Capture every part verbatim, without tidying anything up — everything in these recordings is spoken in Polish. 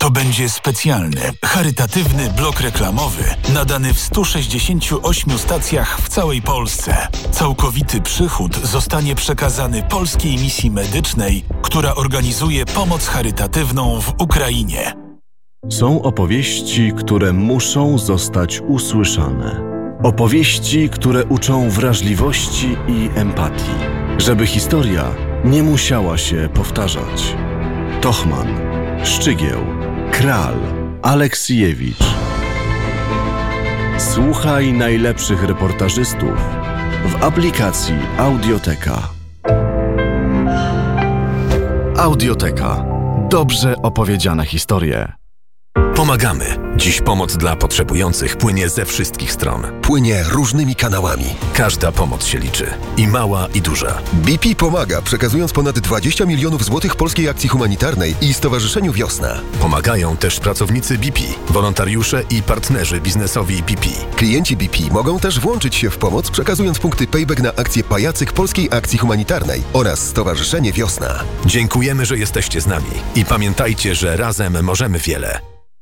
To będzie specjalny, charytatywny blok reklamowy nadany w stu sześćdziesięciu ośmiu stacjach w całej Polsce. Całkowity przychód zostanie przekazany Polskiej Misji Medycznej, która organizuje pomoc charytatywną w Ukrainie. Są opowieści, które muszą zostać usłyszane. Opowieści, które uczą wrażliwości i empatii, żeby historia nie musiała się powtarzać. Tochman, Szczygieł, Kral, Aleksijewicz. Słuchaj najlepszych reportażystów w aplikacji Audioteka. Audioteka. Dobrze opowiedziane historie. Pomagamy. Dziś pomoc dla potrzebujących płynie ze wszystkich stron. Płynie różnymi kanałami. Każda pomoc się liczy. I mała, i duża. B P pomaga, przekazując ponad dwadzieścia milionów złotych Polskiej Akcji Humanitarnej i Stowarzyszeniu Wiosna. Pomagają też pracownicy B P, wolontariusze i partnerzy biznesowi B P. Klienci B P mogą też włączyć się w pomoc, przekazując punkty payback na akcję Pajacyk Polskiej Akcji Humanitarnej oraz Stowarzyszenie Wiosna. Dziękujemy, że jesteście z nami. I pamiętajcie, że razem możemy wiele.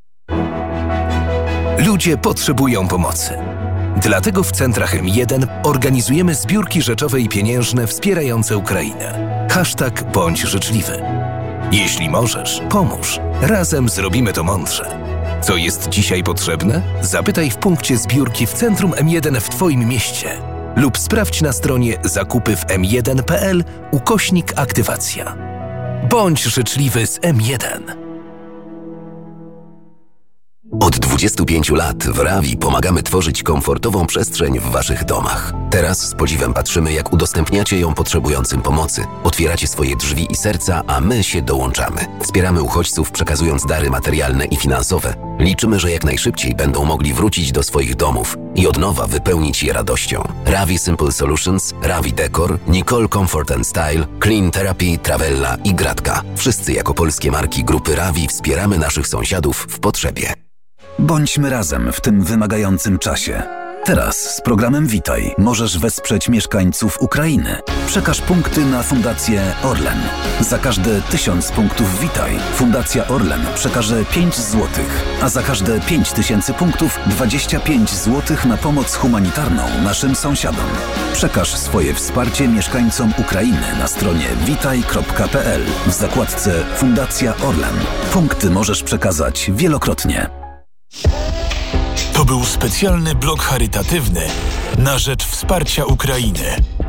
Ludzie potrzebują pomocy. Dlatego w centrach M jeden organizujemy zbiórki rzeczowe i pieniężne wspierające Ukrainę. Hashtag bądź życzliwy. Jeśli możesz, pomóż. Razem zrobimy to mądrze. Co jest dzisiaj potrzebne? Zapytaj w punkcie zbiórki w centrum M jeden w Twoim mieście lub sprawdź na stronie zakupy w m jeden kropka p l ukośnik aktywacja. Bądź życzliwy z M jeden. Od dwudziestu pięciu lat w Ravi pomagamy tworzyć komfortową przestrzeń w Waszych domach. Teraz z podziwem patrzymy, jak udostępniacie ją potrzebującym pomocy. Otwieracie swoje drzwi i serca, a my się dołączamy. Wspieramy uchodźców, przekazując dary materialne i finansowe. Liczymy, że jak najszybciej będą mogli wrócić do swoich domów i od nowa wypełnić je radością. Ravi Simple Solutions, Ravi Decor, Nicole Comfort and Style, Clean Therapy, Travella i Gratka. Wszyscy jako polskie marki grupy Ravi wspieramy naszych sąsiadów w potrzebie. Bądźmy razem w tym wymagającym czasie. Teraz z programem Witaj możesz wesprzeć mieszkańców Ukrainy. Przekaż punkty na Fundację Orlen. Za każde tysiąc punktów Witaj Fundacja Orlen przekaże pięć złotych, a za każde pięć tysięcy punktów dwadzieścia pięć złotych na pomoc humanitarną naszym sąsiadom. Przekaż swoje wsparcie mieszkańcom Ukrainy na stronie witaj kropka p l w zakładce Fundacja Orlen. Punkty możesz przekazać wielokrotnie. To był specjalny blok charytatywny na rzecz wsparcia Ukrainy.